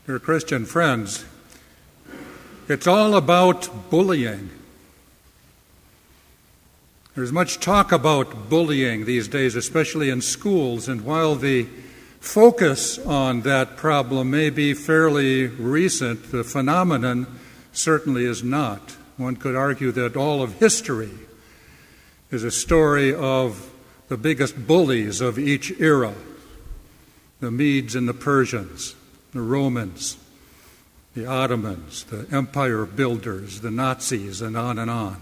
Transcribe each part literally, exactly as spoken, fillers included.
Dear Christian friends, it's all about bullying. There's much talk about bullying these days, especially in schools, and while the focus on that problem may be fairly recent, the phenomenon certainly is not. One could argue that all of history is a story of the biggest bullies of each era, the Medes and the Persians, the Romans, the Ottomans, the empire builders, the Nazis, and on and on.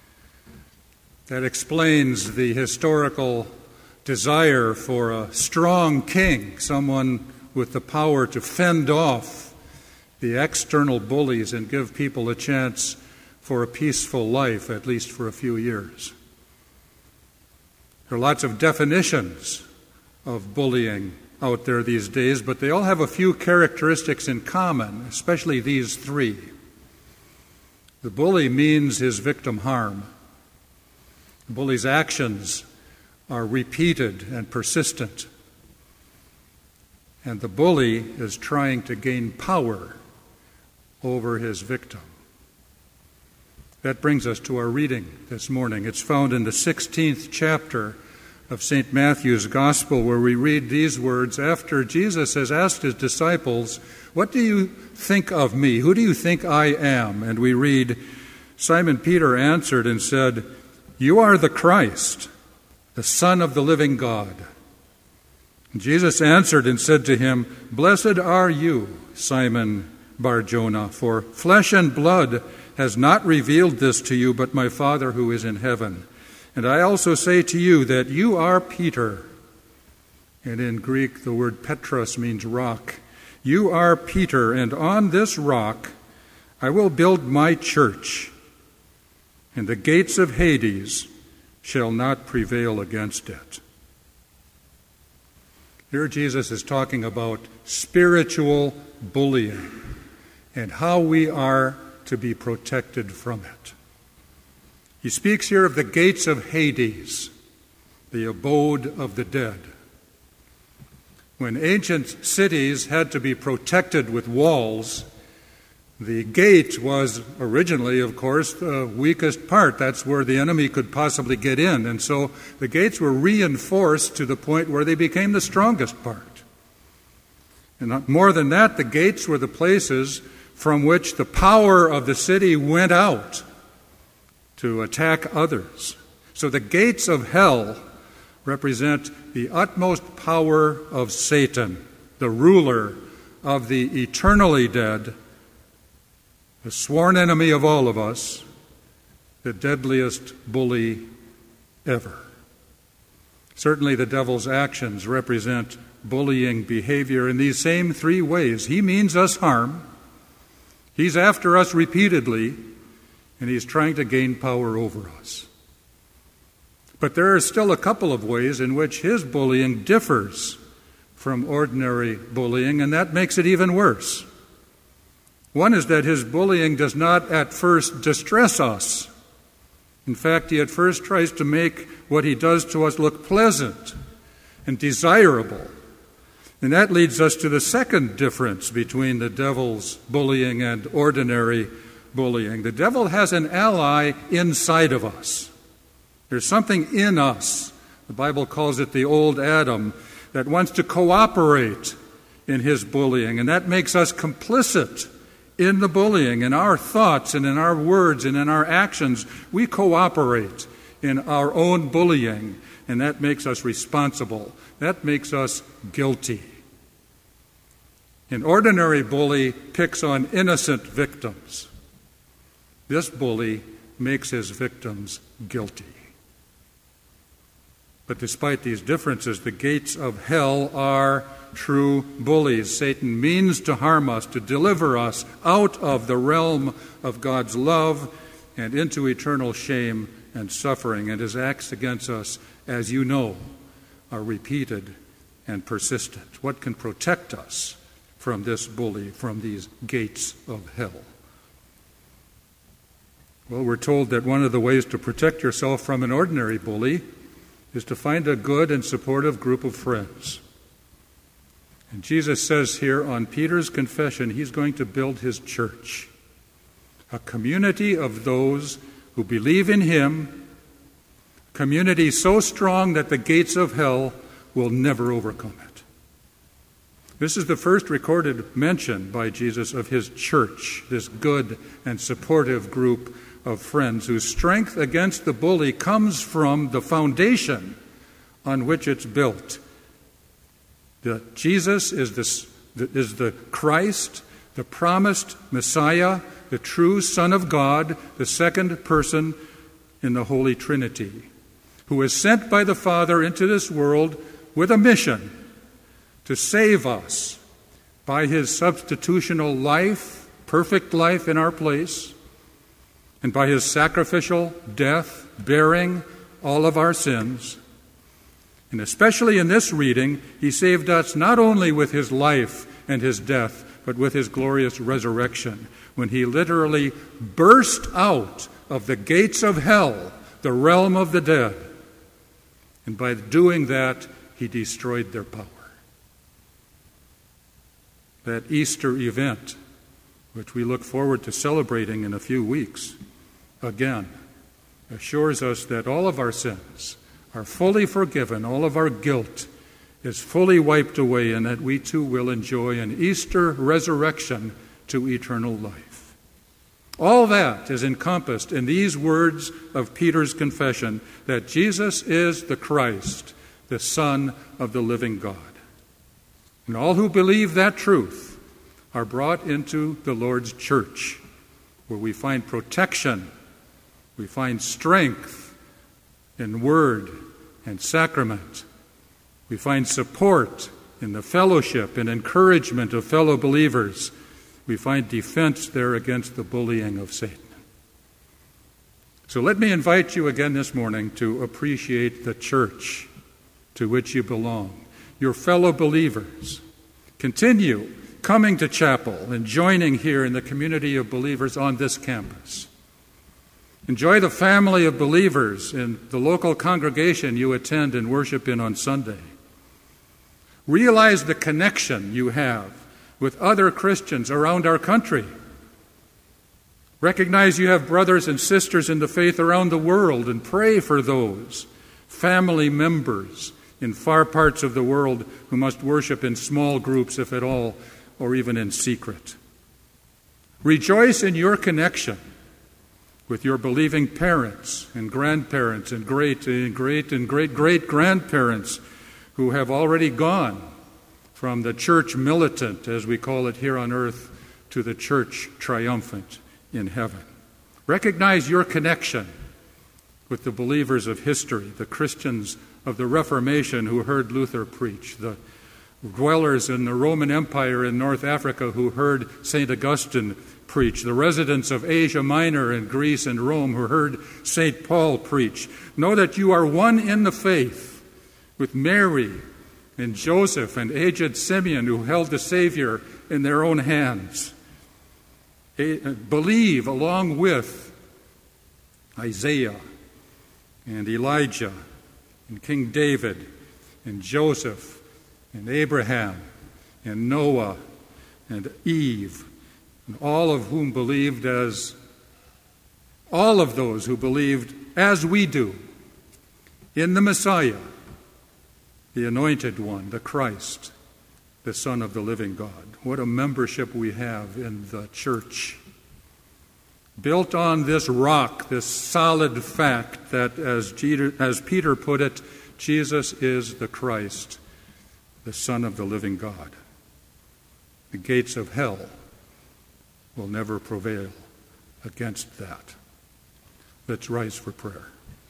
That explains the historical desire for a strong king, someone with the power to fend off the external bullies and give people a chance for a peaceful life, at least for a few years. There are lots of definitions of bullying out there these days, but they all have a few characteristics in common, especially these three. The bully means his victim harm. The bully's actions are repeated and persistent. And the bully is trying to gain power over his victim. That brings us to our reading this morning. It's found in the sixteenth chapter of Saint Matthew's Gospel, where we read these words after Jesus has asked his disciples, "What do you think of me? Who do you think I am?" And we read, Simon Peter answered and said, "You are the Christ, the Son of the living God." And Jesus answered and said to him, "Blessed are you, Simon Bar-Jonah, for flesh and blood has not revealed this to you, but my Father who is in heaven. And I also say to you that you are Peter." And in Greek, the word Petros means rock. "You are Peter, and on this rock I will build my church, and the gates of Hades shall not prevail against it." Here Jesus is talking about spiritual bullying and how we are to be protected from it. He speaks here of the gates of Hades, the abode of the dead. When ancient cities had to be protected with walls, the gate was originally, of course, the weakest part. That's where the enemy could possibly get in. And so the gates were reinforced to the point where they became the strongest part. And more than that, the gates were the places from which the power of the city went out to attack others. So the gates of hell represent the utmost power of Satan, the ruler of the eternally dead, the sworn enemy of all of us, the deadliest bully ever. Certainly the devil's actions represent bullying behavior in these same three ways. He means us harm, he's after us repeatedly, and he's trying to gain power over us. But there are still a couple of ways in which his bullying differs from ordinary bullying, and that makes it even worse. One is that his bullying does not at first distress us. In fact, he at first tries to make what he does to us look pleasant and desirable. And that leads us to the second difference between the devil's bullying and ordinary bullying. The devil has an ally inside of us. There's something in us, the Bible calls it the old Adam, that wants to cooperate in his bullying, and that makes us complicit in the bullying. In our thoughts and in our words and in our actions, we cooperate in our own bullying, and that makes us responsible. That makes us guilty. An ordinary bully picks on innocent victims. This bully makes his victims guilty. But despite these differences, the gates of hell are true bullies. Satan means to harm us, to deliver us out of the realm of God's love and into eternal shame and suffering. And his acts against us, as you know, are repeated and persistent. What can protect us from this bully, from these gates of hell? Well, we're told that one of the ways to protect yourself from an ordinary bully is to find a good and supportive group of friends. And Jesus says here on Peter's confession, he's going to build his church, a community of those who believe in him, a community so strong that the gates of hell will never overcome it. This is the first recorded mention by Jesus of his church, this good and supportive group of friends whose strength against the bully comes from the foundation on which it's built. That Jesus is the, is the Christ, the promised Messiah, the true Son of God, the second person in the Holy Trinity, who is sent by the Father into this world with a mission to save us by his substitutional life, perfect life in our place, and by his sacrificial death, bearing all of our sins. And especially in this reading, he saved us not only with his life and his death, but with his glorious resurrection, when he literally burst out of the gates of hell, the realm of the dead. And by doing that, he destroyed their power. That Easter event, which we look forward to celebrating in a few weeks, again, assures us that all of our sins are fully forgiven, all of our guilt is fully wiped away, and that we too will enjoy an Easter resurrection to eternal life. All that is encompassed in these words of Peter's confession, that Jesus is the Christ, the Son of the living God. And all who believe that truth are brought into the Lord's church, where we find protection, we find strength in word and sacrament. We find support in the fellowship and encouragement of fellow believers. We find defense there against the bullying of Satan. So let me invite you again this morning to appreciate the church to which you belong, your fellow believers. Continue coming to chapel and joining here in the community of believers on this campus. Enjoy the family of believers in the local congregation you attend and worship in on Sunday. Realize the connection you have with other Christians around our country. Recognize you have brothers and sisters in the faith around the world, and pray for those family members in far parts of the world who must worship in small groups, if at all, or even in secret. Rejoice in your connection with your believing parents and grandparents and great and great and great great grandparents who have already gone from the church militant, as we call it here on earth, to the church triumphant in heaven. Recognize your connection with the believers of history, the Christians of the Reformation who heard Luther preach, the dwellers in the Roman Empire in North Africa who heard Saint Augustine preach, the residents of Asia Minor in Greece and Rome who heard Saint Paul preach. Know that you are one in the faith with Mary and Joseph and aged Simeon who held the Savior in their own hands. Believe along with Isaiah and Elijah and King David and Joseph and Abraham and Noah and Eve, and all of whom believed as, all of those who believed as we do in the Messiah, the Anointed One, the Christ, the Son of the living God. What a membership we have in the church, built on this rock, this solid fact that, as Peter, as Peter put it, Jesus is the Christ, the Son of the living God. The gates of hell will never prevail against that. Let's rise for prayer.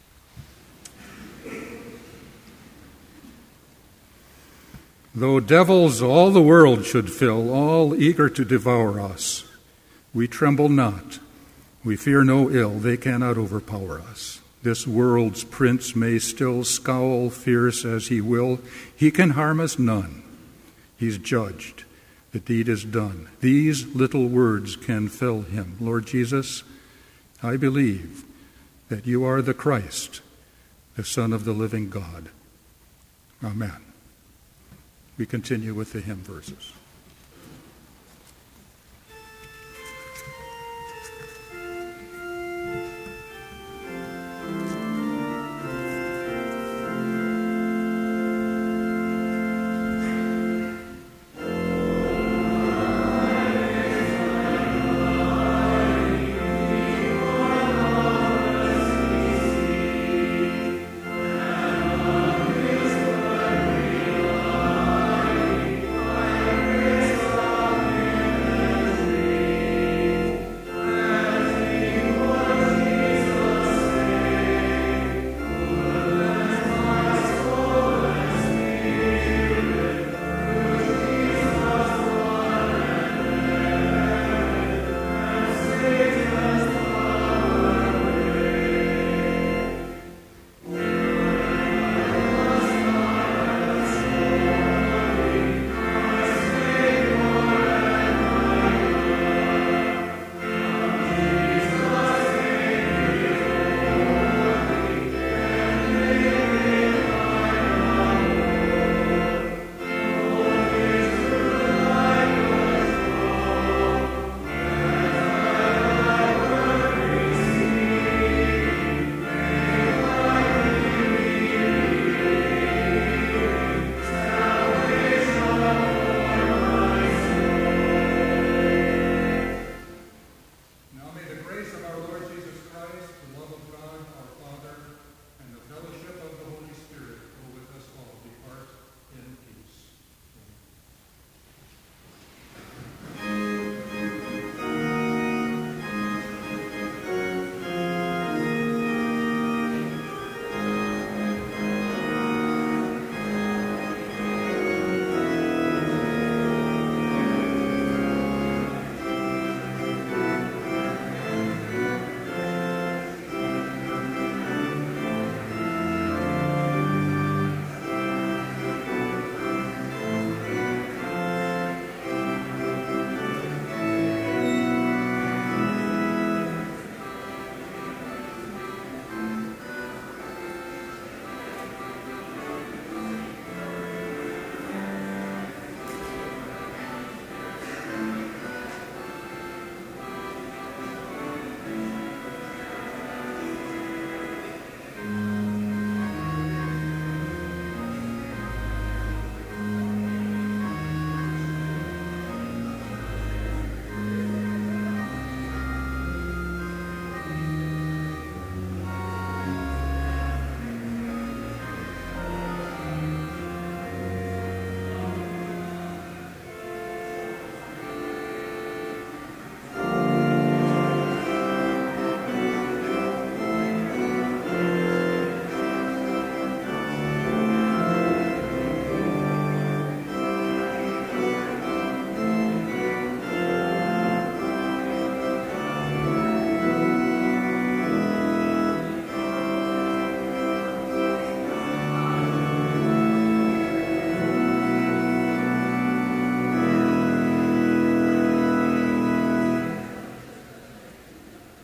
Though devils all the world should fill, all eager to devour us, we tremble not. We fear no ill. They cannot overpower us. This world's prince may still scowl fierce as he will. He can harm us none. He's judged. The deed is done. These little words can fill him. Lord Jesus, I believe that you are the Christ, the Son of the living God. Amen. we continue with the hymn verses.